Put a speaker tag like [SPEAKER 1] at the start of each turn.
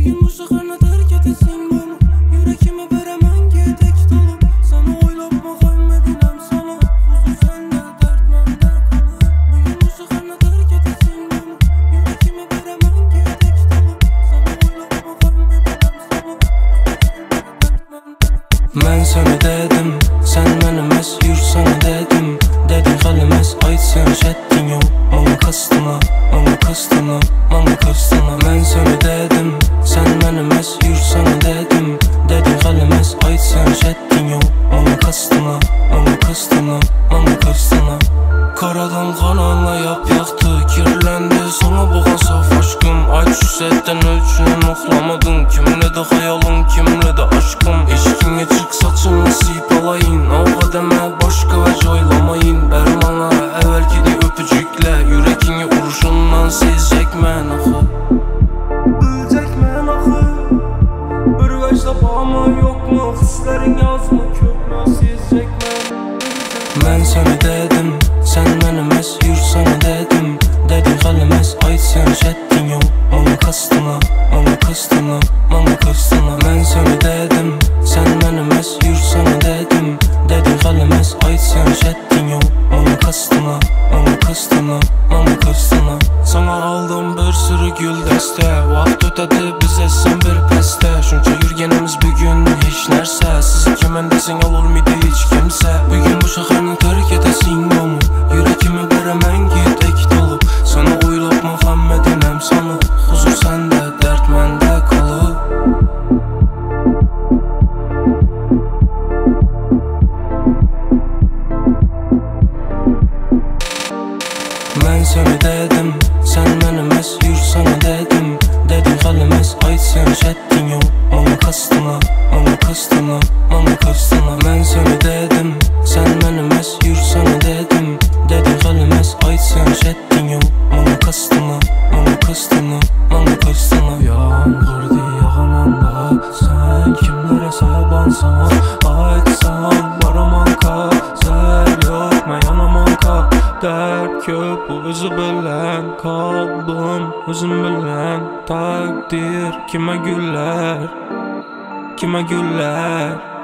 [SPEAKER 1] gün bu şəhərni tərk edəsin bunu. Yürekime verəmən gedək dolub. Səni oylapma qoymadım sana. Huzur səndə, dərd məndə qalıb. Bu gün bu şəhərni tərk edəsin bunu. Yürekime verəmən gedək dolub. Səni oylapma qoymadım sana.
[SPEAKER 2] Mən sənə dedim, sən məniməz, yür sana dedim. Dedin xəliməz, ay sən şəddin yox. Mənə kastına, mənə kastına, mənə kastına. Mən sənə dedim, sən məniməz, yür sana dedim. Dedin xəliməz, ay sən şəddin yox. Mənə kastına, mənə kastına, mənə kastına. Karadan kananla yapyaktı, kirlendi sana boğan saf aşkım. Ay küsətdən ölçünün oxlamadın. Kimlə də xəyalım, kimlə də aşkım. Eşkinə çık saçını siyip alayın. Avğa demə başqa və caylamayın. Bərmana əvvəlki də öpücüklə yürekini uruşundan sezcək mən axı.
[SPEAKER 1] Bilcək mən axı. Bir vəcdə bağımı yoxmu? Xislərin yazma köpmə sezcək mən.
[SPEAKER 2] Mən sənə dedim, sən məniməz, yür sana dedim. Dedin xəliməz, ay sən şəddin yox. Mənə kastına, mənə kastına, mənə kastına. Mən sənə dedim, sən məniməz, yür sana dedim. Dedin xəliməz, ay sən şəddin yox. Mənə kastına, mənə kastına, mənə kastına. Sana aldım bir sürü gül dəstə. Vaxt ötədi bizə sən bir pəstə. Şunca yürgenimiz bugün heç nərsə. Sizi kimən desin olmuydu heç kimsə. Bugün bu şəhərni tərk edəsin bunu. Yürekime verəmən gedək dolub. Sana oylapma Muhammedinem sana. Huzur səndə, dərd məndə qalıb. Mən sənə dedim, sən məniməz, yür sana dedim. Dedin xəliməz, ay sən şəddin yox. Mənə kastına, mənə kastına, mənə kastına. Mən sənə dedim, sən məniməz, yür sana dedim. Dedin xəliməz, ay sən şəddin yox. Mənə kastına, mənə kastına, mənə kastına. Yağmurdu yağananda, sən kimlərə səbansan. Aytsan, baramanka, zər yox, mən yanamanka. Dərd köp, bu özü bilən, qalbim özüm bilən. Takdir kimə güller, kimə güller.